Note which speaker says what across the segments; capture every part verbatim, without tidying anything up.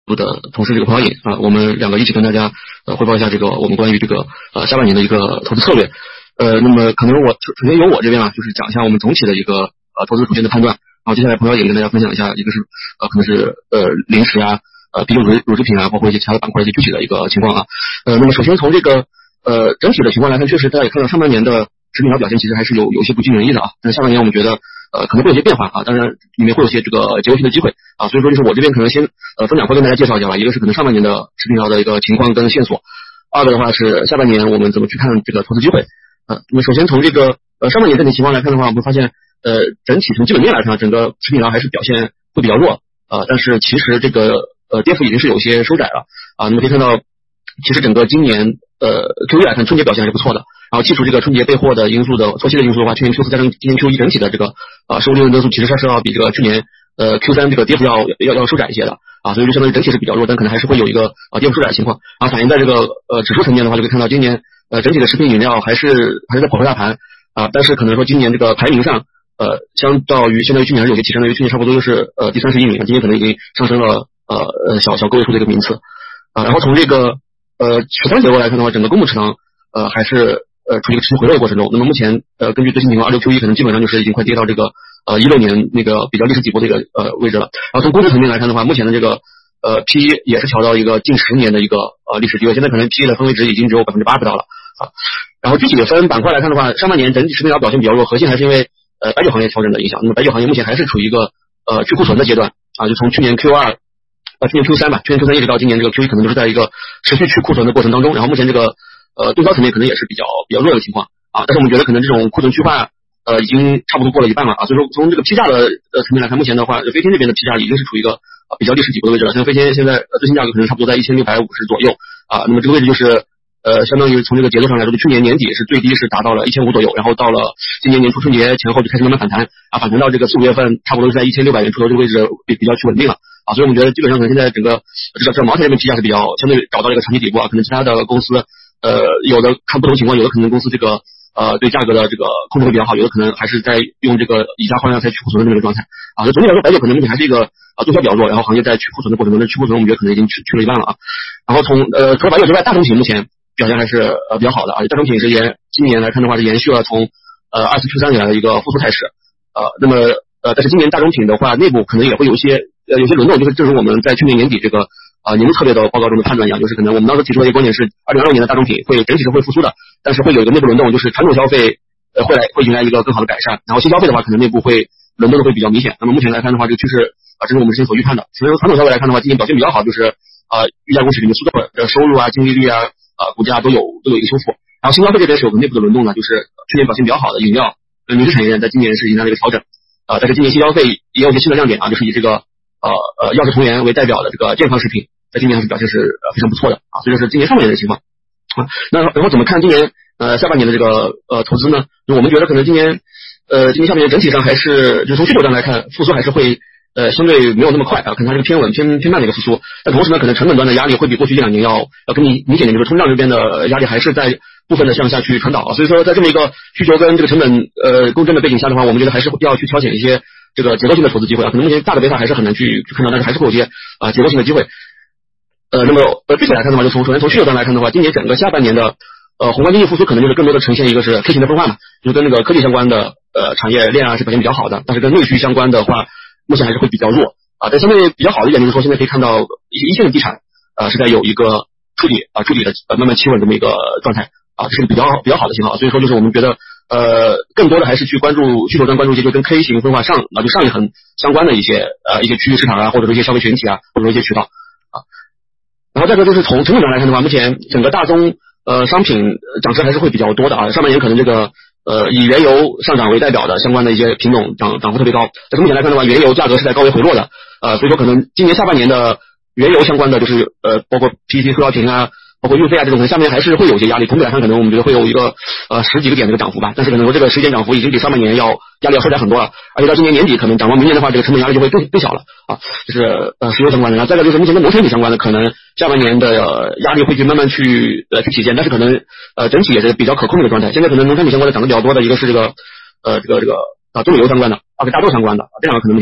Speaker 1: 部的同事这个彭小颖啊，我们两个一起跟大家呃汇报一下这个我们关于这个呃下半年的一个投资策略。呃，那么可能我首先由我这边啊，就是讲一下我们总体的一个呃投资主线的判断，然后接下来彭小颖跟大家分享一下，一个是呃可能是呃零食啊、呃啤酒乳乳制品啊，包括一些其他的板块一些具体的一个情况啊。呃，那么首先从这个呃整体的情况来看，确实大家也看到上半年的食品疗表现其实还是有有一些不尽人意的啊，但是下半年我们觉得呃可能会有些变化啊，当然里面会有些这个结构性的机会啊，所以说就是我这边可能先呃分两块跟大家介绍一下吧，一个是可能上半年的食品疗的一个情况跟线索，二个的话是下半年我们怎么去看这个投资机会。呃，那么首先从这个呃上半年整体情况来看的话，我们发现呃整体从基本面来看，整个食品疗还是表现会比较弱啊、呃，但是其实这个呃跌幅已经是有些收窄了啊。那么可以看到，其实整个今年呃 Q 一 来看，春节表现还是不错的。然后剔除这个春节备货的因素的错期的因素的话，去年 Q 四加上今年 Q 一整体的这个啊收入利润增速其实它是要比这个去年呃 Q 三这个跌幅要要要收窄一些的啊，所以就相当于整体是比较弱，但可能还是会有一个啊跌幅收窄的情况。然后反映在这个呃指数层面的话，就可以看到今年呃整体的食品饮料还是还是在跑回大盘啊，但是可能说今年这个排名上呃相较于相当于去年还是有些提升的，因为去年差不多就是呃第三十一名，今年可能已经上升了呃呃小小个位数的一个名次啊。然后从这个呃持仓结构来看的话，整个公募持仓呃还是呃处于一个持续回落的过程中。那么目前呃根据最新情况，二六 Q 一可能基本上就是已经快跌到这个呃一六年那个比较历史底部的一个呃位置了。然后从估值层面来看的话，目前的这个呃 P E 也是调到一个近十年的一个呃历史低位，现在可能 P E 的分位值已经只有 百分之八 不到了啊。然后具体的分板块来看的话，上半年整体食品疗表现比较弱，核心还是因为呃白酒行业调整的影响。那么白酒行业目前还是处于一个呃去库存的阶段啊，就从去年 Q 二呃去年 Q 三吧，去年 Q 三一直到今年这个 Q 一可能都是在一个持续去库存的过程当中。然后目前这个呃对标层面可能也是比较比较弱的情况啊，但是我们觉得可能这种库存去化呃已经差不多过了一半了啊，所以说从这个批价的呃层面来看，目前的话飞天这边的批价已经是处于一个啊比较历史底部的位置了，像飞天现在呃最新价格可能差不多在一千六百五十左右啊，那么这个位置就是呃相当于从这个节奏上来说，就去年年底是最低是达到了一千五左右，然后到了今年年初春节前后就开始慢慢反弹啊，反弹到这个四五月份差不多是在一千六百元出头这个位置比比较去稳定了啊，所以我们觉得基本上可能现在整个这个这个茅台这边批价是比较相对找到了一个长期底部啊，可能其他的公司呃有的看不同情况，有的可能公司这个呃对价格的这个控制会比较好，有的可能还是在用这个以价换量才去库存的这个状态啊，所以总体来说白酒可能目前还是一个啊做销比较弱，然后行业在去库存的过程中，去库存我们觉得可能已经去去了一半了啊。然后从呃除了白酒之外，大宗品目前表现还是呃比较好的啊，大宗品是延今年来看的话是延续了从呃二四 Q 三以来的一个复苏态势呃，那么呃但是今年大宗品的话内部可能也会有一些呃有些轮动，就是正如我们在去年年底这个啊、呃、年度策略的报告中的判断一样，就是可能我们当时提出的一个观点是二零二六年的大宗品会整体是会复苏的，但是会有一个内部轮动，就是传统消费呃会来会迎来一个更好的改善，然后新消费的话可能内部会轮动的会比较明显。那么目前来看的话，这个趋势啊正是我们之前所预判的。所以说传统消费来看的话，今年表现比较好，就是啊预加工食品的苏州的收入啊、净利率啊、啊股价都有都有一个修复。然后新消费这边是有个内部的轮动呢，就是去年表现比较好的饮料、呃零食产业链在今年是迎来了一个调整啊，但是今年新消费也有一些新的亮点啊，就是以这个呃呃药食同源为代表的这个健康食品，在今年还是表现是呃非常不错的啊，所以这是今年上半年的情况啊。那然后怎么看今年呃下半年的这个呃投资呢？就我们觉得可能今年呃今年下半年整体上还是就从需求端来看，复苏还是会呃相对没有那么快啊，可能它是个偏稳偏偏慢的一个复苏。但同时呢，可能成本端的压力会比过去一两年要要更明显点，就是通胀这边的压力还是在部分的向下去传导啊。所以说在这么一个需求跟这个成本呃共振的背景下的话，我们觉得还是要去挑选一些这个结构性的投资机会啊。可能目前大的贝塔还是很难去去看到，但是还是会有一些啊结构性的机会。呃，那么呃具体来看的话，就从首先从需求端来看的话，今年整个下半年的呃宏观经济复苏可能就是更多的呈现一个是 K 型的分化嘛，就是跟那个科技相关的呃产业链啊是表现比较好的，但是跟内需相关的话目前还是会比较弱啊。但相对比较好的一点就是说，现在可以看到一些一线的地产啊是在有一个触底啊触底的呃慢慢企稳这么一个状态啊，这是比较比较好的信号。所以说就是我们觉得呃更多的还是去关注需求端，关注一些就跟 K 型分化上啊就上一横相关的一些呃一些区域市场啊，或者说一些消费群体啊，或者说一些渠道啊。然后再一个就是从成本端来看的话，目前整个大宗呃商品涨势还是会比较多的啊，上半年可能这个呃以原油上涨为代表的相关的一些品种涨涨幅特别高，但是目前来看的话，原油价格是在高位回落的，呃所以说可能今年下半年的原油相关的就是呃包括 P E T 塑料瓶啊，包括运费啊这种，下面还是会有一些压力。总体来看，可能我们觉得会有一个呃十几个点的一个涨幅吧，但是可能说这个时间涨幅已经比上半年要压力要收窄很多了，而且到今年年底可能展望明年的话，这个成本压力就会更更小了啊。就是呃石油相关的，然后再一个就是目前跟农产品相关的，可能下半年的、呃、压力会去慢慢去呃去体现，但是可能呃整体也是比较可控的一个状态。现在可能农产品相关的涨得比较多的一个是这个呃这个这个啊棕榈油相关的啊跟大豆相关的，这两个可能目前是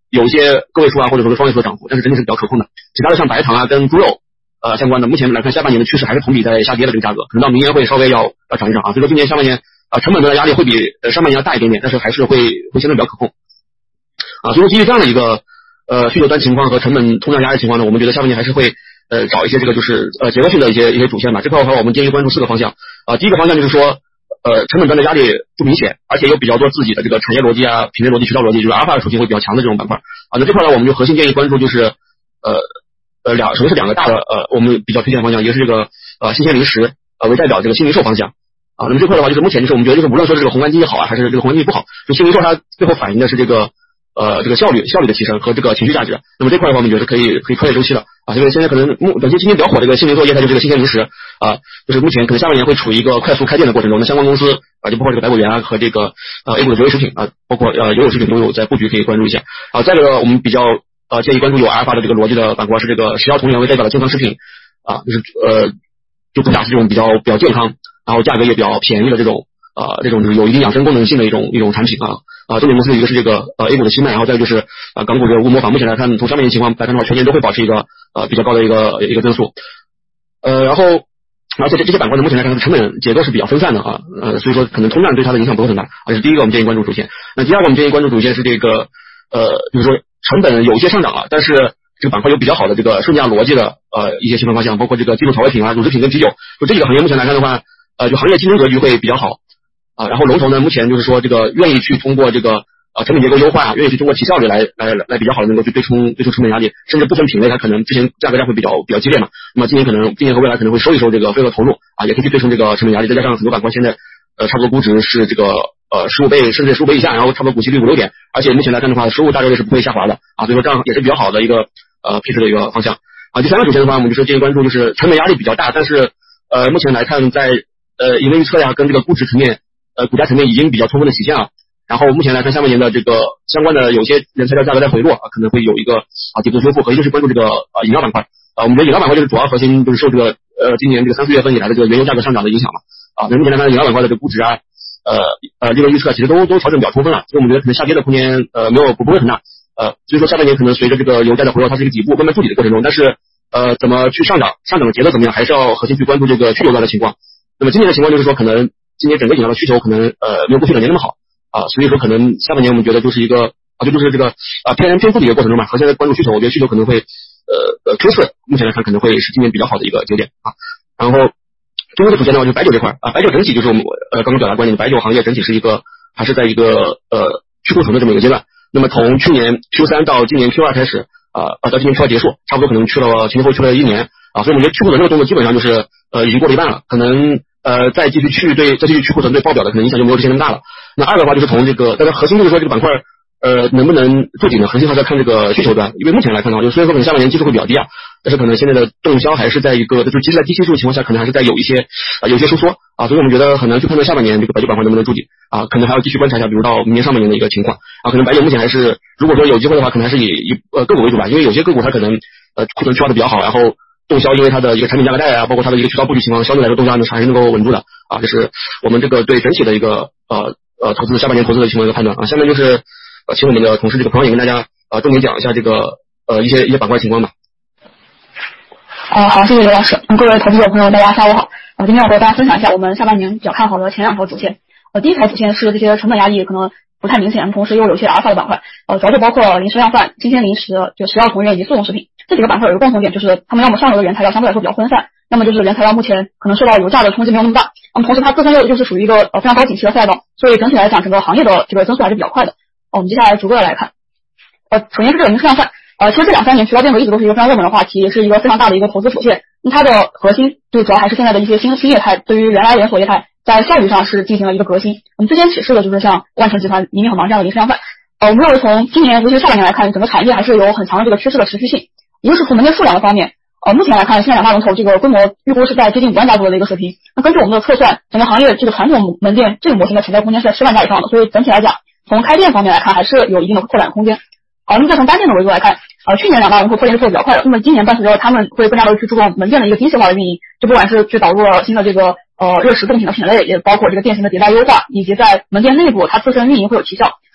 Speaker 1: 有一些个位数啊，或者说是双位数的涨幅，但是整体是比较可控的。其他的像白糖啊跟猪肉呃相关的，目前来看下半年的趋势还是同比在下跌的这个价格，可能到明年会稍微要要涨一涨啊。所以说今年下半年啊、呃、成本的压力会比呃上半年要大一点点，但是还是会会相对比较可控啊。所以说基于这样的一个呃需求端情况和成本通胀压力情况呢，我们觉得下半年还是会呃找一些这个就是呃结构性的一些一些主线吧。这块的话我们建议关注四个方向啊。第一个方向就是说呃成本端的压力不明显，而且有比较多自己的这个产业逻辑啊、品类逻辑、渠道逻辑，就是阿尔法属性会比较强的这种板块啊。那这块呢我们就核心建议关注就是呃呃两首先是两个大的呃我们比较推荐的方向，一个是这个呃新鲜零食呃为代表这个新零售方向啊。那么这块的话就是目前就是我们觉得就是无论说是这个宏观经济好啊还是这个宏观经济不好，就新零售它最后反映的是这个呃这个效率效率的提升和这个情绪价值。那么这块的话我们觉得可以可以穿越周期了啊。因为现在可能目短期今年比较火这个新零售业态就是这个新鲜零食啊，就是目前可能下半年会处于一个快速开店的过程中，那相关公司啊就包括这个百果园啊和这个呃 A 股的绝味食品啊，包括呃油有食品都有在布局，可以关注一下啊。再一个我们比较呃建议关注有阿尔法的这个逻辑的板块是这个食药同源为代表的健康食品啊，就是呃就主打是这种比较比较健康，然后价格也比较便宜的这种呃这种就是有一定养生功能性的一种一种产品啊。啊，重点公司一个是这个呃 A 股的新麦，然后再一个就是呃港股的无模仿。目前来看，从上面的情况来看的话，全年都会保持一个呃比较高的一个一个增速。呃，然后而且这这些板块呢，目前来看成本结构是比较分散的啊，呃，所以说可能通胀对它的影响不会很大啊。这是第一个我们建议关注主线。那第二个我们建议关注主线是这个呃，就是说成本有一些上涨了，但是这个板块有比较好的这个顺价逻辑的呃一些细分方向，包括这个技术调味品啊、乳制品跟啤酒，就这几个行业目前来看的话，呃，就行业竞争格局会比较好。啊，然后龙头呢，目前就是说这个愿意去通过这个呃成本结构优化，愿意去通过提效率来来来比较好的能够去对冲对冲成本压力，甚至部分品类它可能之前价格战会比较比较激烈嘛，那么今年可能今年和未来可能会收一收这个费额投入啊，也可以去对冲这个成本压力，再加上很多板块现在呃差不多估值是这个呃十五倍甚至十五倍以下，然后差不多股息率五六点，而且目前来看的话，收入大概率是不会下滑的啊，所以说这样也是比较好的一个呃配置的一个方向啊。第三个主线的话，我们就是建议关注就是成本压力比较大，但是呃目前来看在呃盈利预测呀跟这个估值层面。呃，股价层面已经比较充分的体现了，然后目前来看下半年的这个相关的有些原材料价格在回落啊，可能会有一个啊底部修复，核心就是关注这个呃饮料板块啊，我们觉得饮料板块就是主要核心就是受这个呃今年这个三四月份以来的这个原油价格上涨的影响嘛啊，那目前来看饮料板块的这个估值啊呃呃利润预测其实都都调整比较充分了，所以我们觉得可能下跌的空间呃没有不会很大呃，所以说下半年可能随着这个油价的回落，它是一个底部慢慢筑底的过程中，但是呃怎么去上涨，上涨的节奏怎么样，还是要核心去关注这个需求端的情况。那么今年的情况就是说可能。今年整个饮料的需求可能呃没有过去两年那么好啊，所以说可能下半年我们觉得就是一个啊就就是这个啊偏偏负的一个过程中嘛，和现在关注需求，我觉得需求可能会呃呃 Q 四目前来看可能会是今年比较好的一个节点啊。然后最后的主线的话就是白酒这块啊，白酒整体就是我们呃刚刚表达观点，白酒行业整体是一个还是在一个呃去库存的这么一个阶段。那么从去年 Q 三到今年 Q 二开始啊啊到今年 Q 二结束，差不多可能去了前前后去了一年啊，所以我们觉得去库存这个动作基本上就是呃已经过了一半了，可能。呃，再继续去对再继续去库存对报表的可能影响就没有之前那么大了。那二的话就是从这个，但是核心就是说这个板块呃能不能筑底呢？核心还是要看这个需求端，因为目前来看的话，就虽然说可能下半年基数会比较低啊，但是可能现在的动销还是在一个就是即使在低基数的情况下，可能还是在有一些啊、呃、有一些收缩啊，所以我们觉得很难去判断下半年这个白酒板块能不能筑底啊，可能还要继续观察一下，比如到明年上半年的一个情况啊，可能白酒目前还是如果说有机会的话，可能还是以以呃个股为主吧，因为有些个股它可能呃库存去化的比较好，然后。动销因为它的一个产品价格带啊，包括它的一个渠道布局情况，相对来说动销呢还是能够稳住的啊，这是我们这个对整体的一个呃呃投资下半年投资的情况一个判断啊。下面就是呃请我们的同事这个彭也跟大家呃重点讲一下这个呃一些一些板块情况吧。
Speaker 2: 呃好，谢谢刘老师。嗯，各位投资者朋友，大家下午好。呃，今天我和大家分享一下我们下半年比较看好的前两条主线。呃，第一条主线是这些成本压力可能不太明显，同时又有些阿尔法的板块，呃，主要就包括零食量贩、新鲜零食、就食药同源以及速溶食品。这几个板块有一个共同点，就是他们要么上游的原材料相对来说比较分散，要么就是原材料目前可能受到油价的冲击没有那么大。那么同时它自身又就是属于一个呃非常高景气的赛道，所以整体来讲整个行业的这个增速还是比较快的。呃、我们接下来逐个来看。呃，首先是这个零食量贩，呃，其实这两三年渠道变革一直都是一个非常热门的话题，也是一个非常大的一个投资主线。那它的核心就主要还是现在的一些新新业态，对于原来连锁业态在效率上是进行了一个革新。我们最先启示的就是像万城集团、黎明很忙这样的零食量贩。呃，我们认为从今年尤其是下半年来看，整个产业还是有很强的这个趋势的持续性。一个是从门店数量的方面，呃，目前来看，现在两大龙头这个规模预估是在接近五万家左右的一个水平。那根据我们的测算，整个行业这个传统门店这个模型的潜在空间是在十万家以上的，所以整体来讲，从开店方面来看，还是有一定的扩展空间。好，那么再从单店的维度来看，呃，去年两大龙头扩店是做的比较快的，那么今年伴随着他们会更加的去注重门店的一个精细化的运营，就不管是去导入了新的这个呃热食贡品的品类，也包括这个店型的迭代优化，以及在门店内部它自身运营会有提效。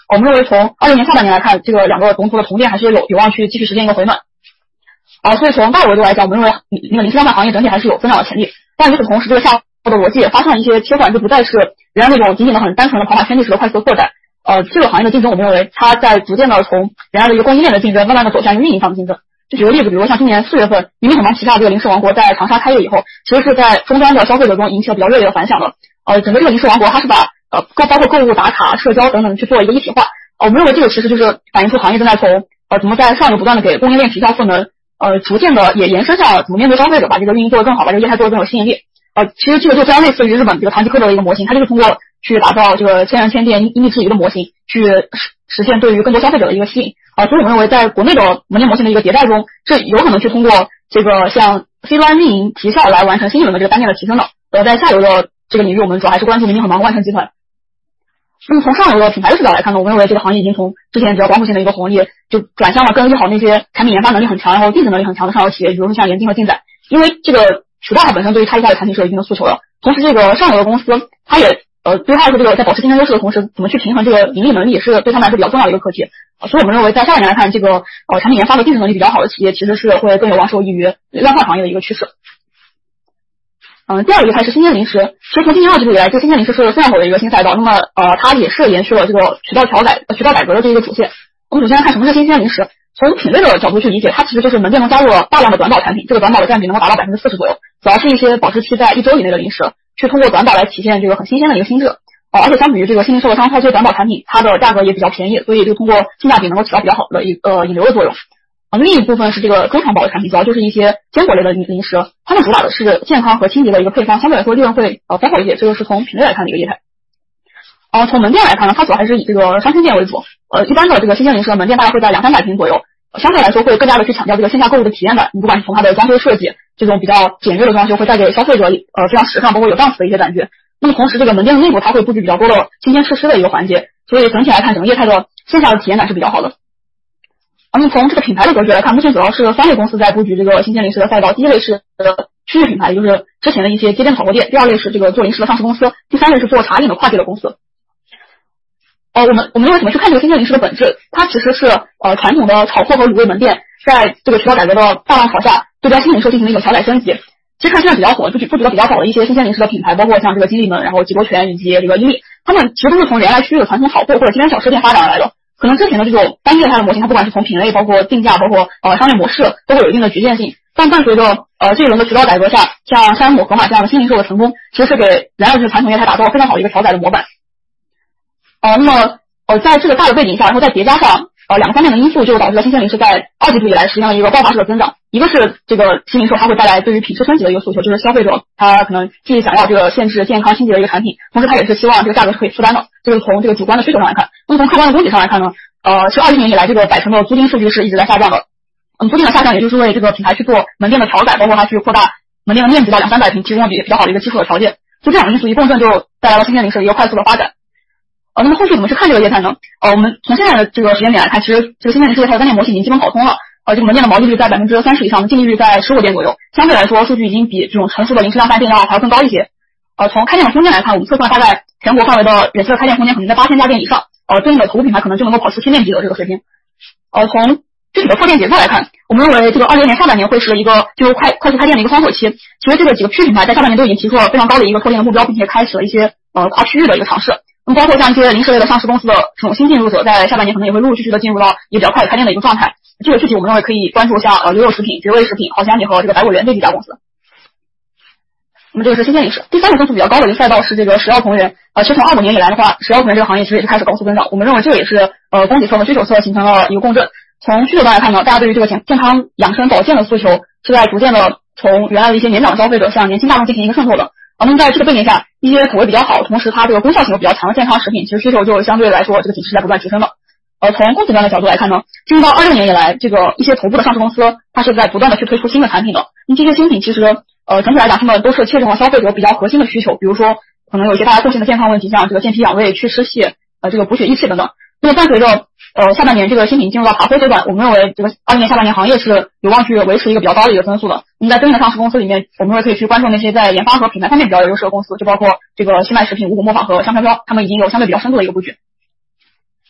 Speaker 2: 我们认为从二六年下半年来看，这个两个龙头的同店还是有有望去继续实现一个回暖。啊，所以从大维度来讲，我们认为那个零售商品行业整体还是有增长的潜力。但与此同时，这个下的逻辑也发生了一些切换，就不再是原来那种仅仅的很单纯的跑马圈地式的快速扩展。呃，这个行业的竞争，我们认为它在逐渐的从原来的一个供应链的竞争，慢慢的走向一个运营上的竞争。就举个例子，比如说像今年四月份，俞敏洪旗下这个零食王国在长沙开业以后，其实是在终端的消费者中引起了比较热烈的反响的。呃，整个这个零食王国，它是把呃包括购物、打卡、社交等等去做一个一体化。呃，我们认为这个其实就是反映出行业正在从呃怎么在上游不断的给供应链提交赋能。呃，逐渐的也延伸向怎么面对消费者，把这个运营做得更好，把这个业态做得更有吸引力。呃，其实这个就非常类似于日本这个唐吉诃德的一个模型，它就是通过去打造这个千人千店因地制宜的模型，去实实现对于更多消费者的一个吸引。啊、呃，所以我们认为在国内的门店模型的一个迭代中，这有可能去通过这个像 C 端运营提效来完成新一轮的这个单店的提升的。呃，在下游的这个领域，我们主要还是关注明明很忙和万城集团。那么从上游的品牌的视角来看呢，我们认为这个行业已经从之前比较光伏性的一个红利，就转向了更利好那些产品研发能力很强，然后定制能力很强的上游企业，比如说像联金和进展。因为这个渠道它本身对于差异化的产品是有一定的诉求的，同时这个上游的公司，它也呃对它来说，这个在保持竞争优势的同时，怎么去平衡这个盈利能力，也是对他们来说比较重要的一个课题。呃、所以我们认为在下半年来看，这个呃产品研发和定制能力比较好的企业，其实是会更有望受益于量贩行业的一个趋势。嗯，第二个业态是新鲜零食。其实从今年二季度以来，这个新鲜零食是非常火的一个新赛道。那么，呃，它也是延续了这个渠道调改、呃、渠道改革的这一个主线。我们首先来看什么是新鲜零食。从品类的角度去理解，它其实就是门店中加入了大量的短保产品，这个短保的占比能够达到百分之四十左右，主要是一些保质期在一周以内的零食，去通过短保来体现这个很新鲜的一个新质。呃，而且相比于这个新零售的商超，这些短保产品它的价格也比较便宜，所以就通过性价比能够起到比较好的一个、呃、引流的作用。啊，另一部分是这个中长保的产品，主要就是一些坚果类的零食，它们主打的是健康和清洁的一个配方，相对来说利润会呃丰厚一些。这个是从品类来看的一个业态。呃，从门店来看呢，它主要还是以这个商圈店为主。呃，一般的这个新鲜零食门店大概会在两三百平左右，相对来说会更加的去强调这个线下购物的体验感。你不管是从它的装修设计，这种比较简约的装修会带给消费者呃非常时尚包括有档次的一些感觉。那么同时这个门店的内部它会布置比较多的新鲜设施的一个环节，所以整体来看整个业态的线下的体验感是比较好的。那么从这个品牌的格局来看，目前主要是三类公司在布局这个新鲜零食的赛道。第一类是区域品牌，也就是之前的一些街边炒货店；第二类是这个做零食的上市公司；第三类是做茶饮的跨界的公司。呃，我们我们认为怎么去看这个新鲜零食的本质？它其实是呃传统的炒货和卤味门店在这个渠道改革的大浪潮下，对标新零售进行了一个调改升级。其实看现在比较火、布局布局的比较早的一些新鲜零食的品牌，包括像这个金利门，然后吉多泉以及这个伊利，他们其实都是从原来区域的传统炒货或者街边小吃店发展而来的。可能之前的这种单业态的模型，它不管是从品类，包括定价，包括呃商业模式，都会有一定的局限性。但伴随着呃这一轮的渠道改革下，像山姆、盒马这样的新零售的成功，其实是给原来这个传统业态打造了非常好的一个调载的模板。呃，那么呃在这个大的背景下，然后再叠加上呃两个方面的因素，就导致了新鲜零食在二季度以来实现了一个爆发式的增长。一个是这个新零售它会带来对于品质升级的一个诉求，就是消费者他可能既想要这个限制健康清洁的一个产品，同时他也是希望这个价格是可以负担的。这个从这个主观的需求上来看，那么从客观的供给上来看呢，呃，是二一年以来这个百城的租金数据是一直在下降的。嗯，租金的下降也就是为这个品牌去做门店的调改，包括它去扩大门店的面积到两三百平，提供了比比较好的一个基础的条件。就这两个因素一共振，就带来了新鲜零食的一个快速的发展。呃，那么后续怎么去看这个业态呢？呃，我们从现在的这个时间点来看，其实这个新鲜零食业态的单店模型已经基本跑通了。呃，这个门店的毛利率在百分之三十以上，净利率在十五点左右，相对来说数据已经比这种成熟的零食量贩店要还要更高一些。呃，从开店的空间来看，我们测算大概全国范围的远期的开店空间可能在八千家店以上，呃，对应的头部品牌可能就能够跑出千店级的这个水平。呃，从具体的扩店节奏来看，我们认为这个二零年下半年会是一个进入快快速开店的一个双手期。其实这个几个区域品牌在下半年都已经提出了非常高的一个拓店的目标，并且开始了一些呃跨区域的一个尝试。那么包括像一些零食类的上市公司的这种新进入者，在下半年可能也会陆陆续续的进入到一个比较快的开店的一个状态。这个具体我们认为可以关注像呃牛肉食品、绝味食品、好香米和这个百果园这几家公司。那么这个是新鲜零食。第三个增速比较高的一个赛道是这个食药同源。呃，其实从二五年以来的话，食药同源这个行业其实也是开始高速增长。我们认为这个也是呃供给侧和需求侧形成了一个共振。从需求端来看呢，大家对于这个健健康养生保健的诉求是在逐渐的从原来的一些年长消费者向年轻大众进行一个渗透的。那么在这个背景下，一些口味比较好，同时它这个功效性又比较强的健康食品，其实需求就相对来说这个体系在不断提升的。呃，从供给端的角度来看呢，进入到二六年以来，这个一些头部的上市公司，它是在不断的去推出新的产品的。那这些新品其实，呃，整体来讲，他们都是切中了消费者比较核心的需求，比如说，可能有一些大家共性的健康问题，像这个健脾养胃、祛湿气，呃，这个补血益气等等。那么伴随着呃下半年这个新品进入到爬坡阶段，我们认为这个二零年下半年行业是有望去维持一个比较高的一个增速的。那么在对应的上市公司里面，我们认为可以去关注那些在研发和品牌方面比较有优势的公司，就包括这个西麦食品、五谷磨坊和香飘飘，他们已经有相对比较深度的一个布局。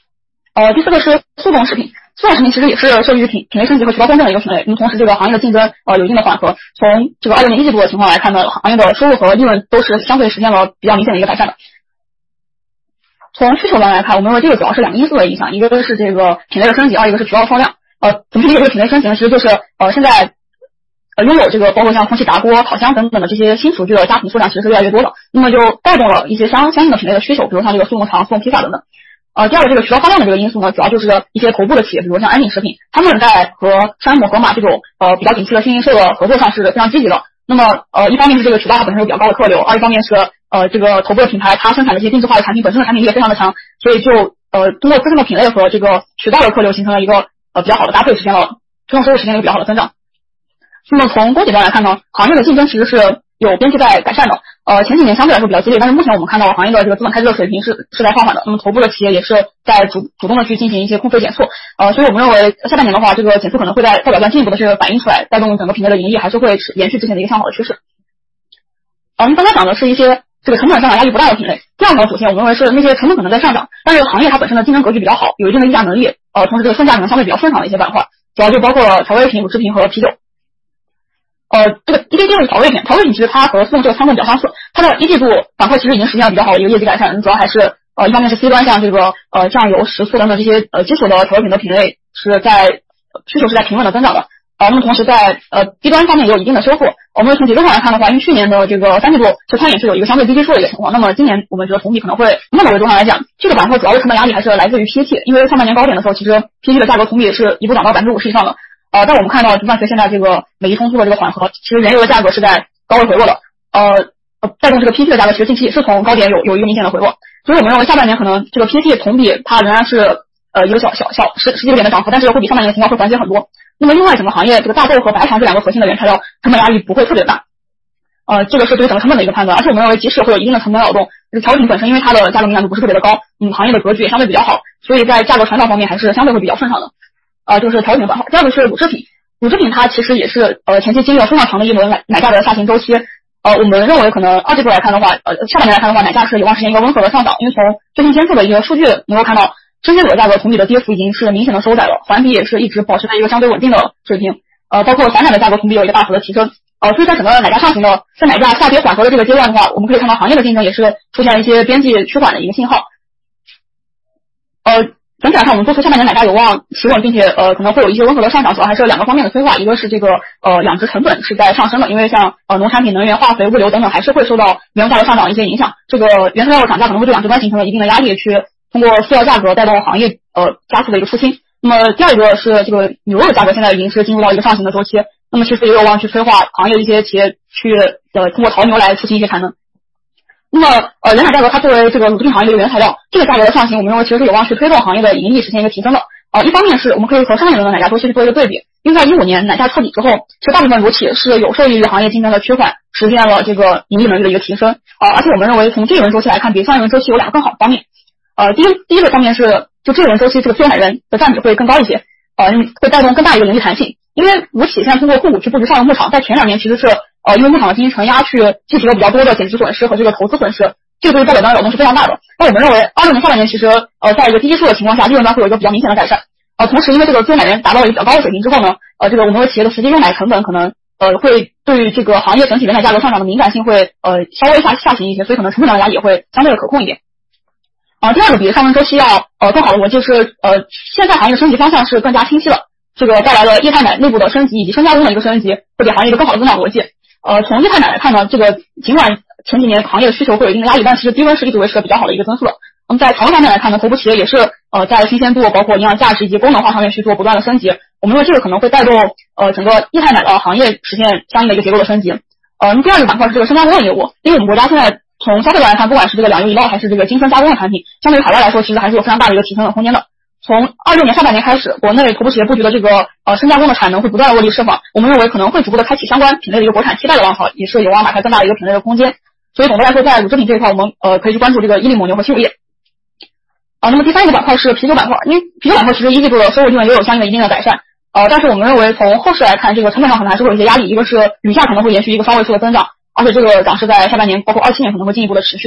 Speaker 2: 呃，第四个是速冻食品，速冻食品其实也是受益于品品类升级和渠道丰盛的一个品类。那么同时这个行业的竞争呃有一定的缓和，从这个二六年一季度的情况来看呢，行业的收入和利润都是相对实现了比较明显的一个改善的。从需求端来看，我们认为这个主要是两个因素的影响，一个是这个品类的升级，二一个是渠道的放量。呃，怎么去理解这个品类升级呢？其实就是呃现在呃拥有这个包括像空气炸锅、烤箱等等的这些新厨具的家庭数量其实是越来越多的，那么就带动了一些相相应的品类的需求，比如像这个速冻肠、速冻披萨等等。呃，第二个这个渠道放量的这个因素呢，主要就是一些头部的企业，比如像安井食品，他们在和山姆、盒马这种呃比较景气的新零售的合作上是非常积极的。那么呃，一方面是这个渠道它本身有比较高的客流，二一方面是呃这个头部的品牌它生产的一些定制化的产品本身的产品力也非常的强，所以就呃通过自身的品类和这个渠道的客流形成了一个呃比较好的搭配，实现了推动收入实现了一个比较好的增长。那么从供给端来看呢，行业的竞争其实是有边际在改善的。呃，前几年相对来说比较激烈，但是目前我们看到行业的这个资本开支的水平是是在放缓的。那么头部的企业也是在主主动的去进行一些控费减措。呃，所以我们认为下半年的话，这个减措可能会在报表端进一步的去反映出来，带动整个品类的盈利还是会延续之前的一个向好的趋势。呃，刚才讲的是一些这个成本上涨压力不大的品类。第二条主线我们认为是那些成本可能在上涨，但是行业它本身的竞争格局比较好，有一定的议价能力，呃，同时这个顺价可能相对比较顺畅的一些板块，主要就包括调味品、乳制品和啤酒。呃，这个一季度调味品，调味品其实它和速冻这个仓控比较相似，它的一季度板块其实已经实现了比较好的一个业绩改善，主要还是呃一方面是 C 端像这个呃酱油、食醋等等这些呃基础的调味品的品类是在需求是在平稳的增长的，呃那么同时在呃 B 端方面也有一定的收获。我们从结构上来看的话，因为去年的这个三季度其实它也是有一个相对低基数的一个情况，那么今年我们觉得同比可能会从某个维度上来讲，这个板块主要的成本压力还是来自于 P E T， 因为上半年高点的时候，其实 P E T 的价格同比是一度涨到百分之五十以上的。呃，但我们看到，就伴随现在这个美伊冲突的这个缓和，其实原油的价格是在高位回落的，呃，呃带动这个 P E T 的价格，其实近期也是从高点有有一个明显的回落，所以我们认为下半年可能这个 P E T 同比它仍然是呃一个小小小十十几个点的涨幅，但是会比上半年的情况会缓解很多。那么另外整个行业这个大豆和白糖这两个核心的原材料成本压力不会特别大，呃，这个是对于整个成本的一个判断，而且我们认为即使会有一定的成本扰动，这个调味品本身因为它的价格敏感度不是特别的高，嗯，行业的格局也相对比较好，所以在价格传导方面还是相对会比较顺畅的。呃，就是调味品板块。第二个是乳制品，乳制品它其实也是呃前期经历了非常长的一轮奶奶价的下行周期。呃，我们认为可能二季度来看的话，呃，下半年来看的话，奶价是有望实现一个温和的上涨，因为从最新监测的一个数据能够看到，生鲜乳的价格同比的跌幅已经是明显的收窄了，环比也是一直保持在一个相对稳定的水平。呃，包括散奶的价格同比有一个大幅的提升。呃，所以在整个奶价上行的，在奶价下跌缓和的这个阶段的话，我们可以看到行业的竞争也是出现了一些边际趋缓的一个信号。呃。整体来看，我们做出下半年奶价有望企稳，并且呃可能会有一些温和的上涨，主要还是有两个方面的催化，一个是这个呃养殖成本是在上升的，因为像呃农产品、能源、化肥、物流等等还是会受到原油价格上涨的一些影响，这个原材料涨价可能会对养殖端形成了一定的压力，去通过饲料价格带动行业呃加速的一个出清。那么第二个是这个牛肉的价格现在已经是进入到一个上行的周期，那么其实也有望去催化行业的一些企业去呃通过淘牛来出清一些产能。那么，呃，人奶价格它作为这个乳制品行业的一个原材料，这个价格的上行，我们认为其实是有望去推动行业的盈利实现一个提升的。呃，一方面是我们可以和上一轮的奶价周期去做一个对比，因为在一五年奶价触底之后，其实大部分乳企是有受益于行业竞争的趋缓，实现了这个盈利能力的一个提升。呃，而且我们认为从这一轮周期来看，比上一轮周期有两个更好的方面。呃，第一第一个方面是，就这一轮周期这个自由奶源的占比会更高一些，呃，会带动更大一个盈利弹性。因为乳企现在通过雇股去布局上游牧场，在前两年其实是呃因为牧场的经营承压去计提了比较多的减值损失和这个投资损失。这个对于报表端扰动是非常大的。那我们认为，二六年下半年其实呃，在一个低基数的情况下，利润端会有一个比较明显的改善。呃，同时因为这个自由奶源达到了一个比较高的水平之后呢，呃，这个我们认为企业的实际用奶成本可能呃会对于这个行业整体人奶价格上涨的敏感性会呃稍微下下行一些，所以可能成本上的压力也会相对的可控一点。啊、呃，第二个比上轮周期要呃更好的逻辑是呃，现在行业的升级方向是更加清晰了，这个带来了液态奶内部的升级以及深加工的一个升级，会给行业一个更好的增长逻辑。呃，从液态奶来看呢，这个尽管前几年行业的需求会有一定的压力，但其实低温是一直维持的比较好的一个增速的。那么在长方面来看呢，头部企业也是呃在新鲜度、包括营养价值以及功能化上面去做不断的升级。我们认为这个可能会带动呃整个液态奶的行业实现相应的一个结构的升级。呃，那第二个板块是这个深加工的业务，因为我们国家现在从消费端来看，不管是这个两油一酪还是这个精深加工的产品，相对于海外来说，其实还是有非常大的一个提升的空间的。从二六年下半年开始，国内头部企业布局的这个呃深加工的产能会不断的落地释放，我们认为可能会逐步的开启相关品类的一个国产期待的浪潮，也是有望打开更大的一个品类的空间。所以总的来说，在乳制品这一块，我们呃可以去关注这个伊利母牛和西乳业。啊，那么第三个板块是啤酒板块，因为啤酒板块其实一季度的收入利润也有相应的一定的改善，呃，但是我们认为从后市来看，这个成本上可能还是会有一些压力，一个是铝价可能会延续一个双位数的增长，而且这个涨势在下半年包括二七年可能会进一步的持续。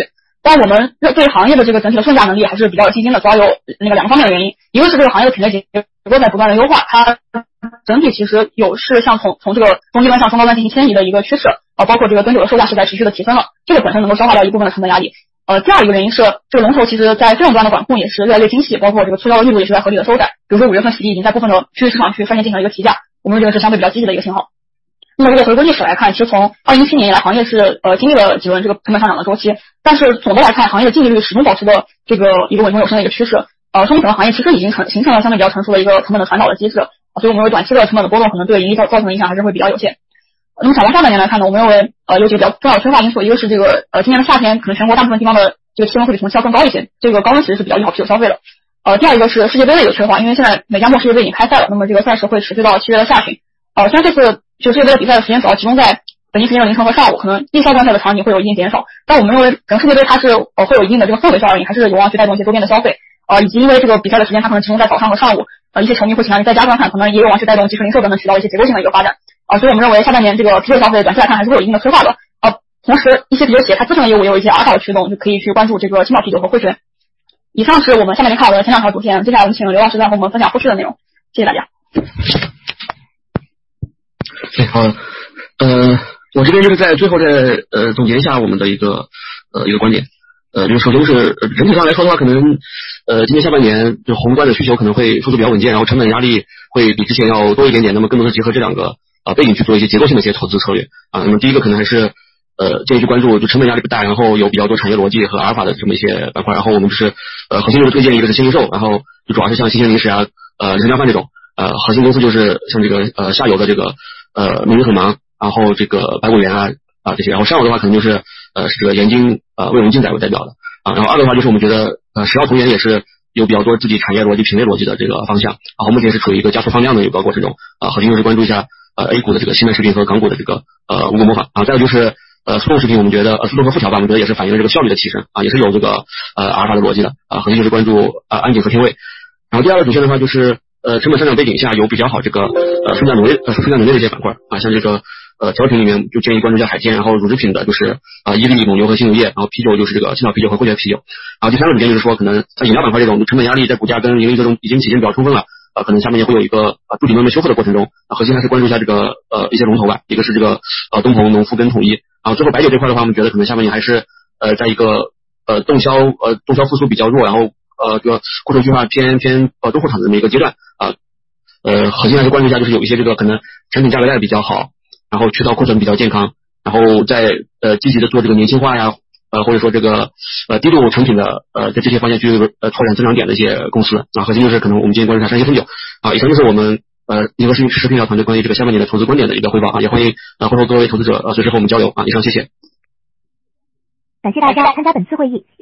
Speaker 2: 但我们对行业的这个整体的顺价能力还是比较有信心的，主要有那个两个方面的原因，一个是这个行业的品类结构在不断的优化，它整体其实有是向从从这个中低端向中高端进行迁移的一个趋势啊，包括这个蹲酒的售价是在持续的提升了，这个本身能够消化掉一部分的成本压力。呃，第二一个原因是这个龙头其实在费用端的管控也是越来越精细，包括这个促销的力度也是在合理的收窄。比如说五月份洗涤已经在部分的区域市场去率先进行了一个提价，我们认为是相对比较积极的一个信号。那么如果回顾历史来看，其实从二零一七年以来，行业是呃经历了几轮这个成本上涨的周期，但是总的来看，行业的净利率始终保持着这个一个稳中有升的一个趋势。呃，说明整个行业其实已经成形成了相对比较成熟的一个成本的传导的机制，所以我们认为短期的成本的波动可能对盈利造造成的影响还是会比较有限。那么展望下半年来看呢，我们认为呃有几个比较重要的催化因素，一个是这个呃今年的夏天可能全国大部分地方的这个气温会比同期要更高一些，这个高温其实是比较利好啤酒消费的。呃，第二一个是世界杯的一个催化，因为现在美加墨世界杯已经开赛了，那么这个赛事会持续到七月的下旬。呃，虽然这次就世界杯的比赛的时间主要集中在北京时间的凌晨和上午，可能夜宵观赛的场景会有一定减少，但我们认为整个世界杯它是呃会有一定的这个氛围效应，还是有望去带动一些周边的消费。呃，以及因为这个比赛的时间它可能集中在早上和上午，呃，一些球迷会倾向于在家观看，可能也有望去带动即时零售等等渠道一些结构性的一个发展。啊、呃，所以我们认为下半年这个啤酒消费短期来看还是会有一定的催化的。呃，同时一些啤酒企业它自身的业务也有一些阿尔法的驱动，就可以去关注这个青岛啤酒和汇泉。以上是我们下面年看好的前两条主线，接下来我们请刘老师再和我们分享后续的内容，谢谢大家。
Speaker 1: 哎，好，呃，我这边就是在最后再呃总结一下我们的一个呃一个观点。呃，就是首先就是呃整体上来说的话，可能呃今年下半年就宏观的需求可能会复苏比较稳健，然后成本压力会比之前要多一点点，那么更多的结合这两个啊、呃、背景去做一些结构性的一些投资策略啊。那么第一个可能还是呃建议去关注就成本压力不大，然后有比较多产业逻辑和阿尔法的这么一些板块，然后我们就是呃核心就是推荐一个是新零售，然后就主要是像新鲜零食啊、呃零食量贩这种，呃核心公司就是像这个呃下游的这个呃美云很忙，然后这个百果园啊啊这些，然后上游的话可能就是呃是这个盐津呃卫龙进仔为代表的啊，然后二的话就是我们觉得呃石药同源也是有比较多自己产业逻辑、品类逻辑的这个方向，然后目前是处于一个加速放量的一个过程中啊，核心就是关注一下呃 A 股的这个新麦食品和港股的这个呃五谷模仿啊，再有就是呃速冻食品，我们觉得呃速冻和复调吧，我们觉得也是反映了这个效率的提升啊，也是有这个呃阿尔法的逻辑的啊，核心就是关注啊安井和天味，然后第二个主线的话就是呃成本上涨背景下有比较好这个呃生产农业呃生产农业的一些板块啊，像这个呃调品里面就建议关注一下海鲜，然后乳制品的就是啊伊利、蒙牛和新农业，然后啤酒就是这个青岛啤酒和汇泉啤酒，然后第三个主线就是说可能像饮料板块这种成本压力在股价跟盈利这种已经体现比较充分了。呃，可能下面也会有一个呃筑底慢慢修复的过程中，啊，核心还是关注一下这个呃一些龙头吧，一个是这个呃东鹏、农夫跟统一，然后最后白酒这块的话，我们觉得可能下半年还是呃在一个呃动销呃动销复苏比较弱，然后呃这个库存去化偏偏呃中后场的这么一个阶段啊，呃核心还是关注一下，就是有一些这个可能产品价格带比较好，然后渠道库存比较健康，然后在呃积极的做这个年轻化呀。呃，或者说这个呃低度成品的呃在这些方向去呃拓展增长点的一些公司啊，核心就是可能我们今天关注一下山西汾酒啊，以上就是我们呃银河视视频聊团队关于这个下半年的投资观点的一个汇报啊，也欢迎啊后头各位投资者呃随时和我们交流啊，以上谢谢。
Speaker 3: 感谢大家参加本次会议。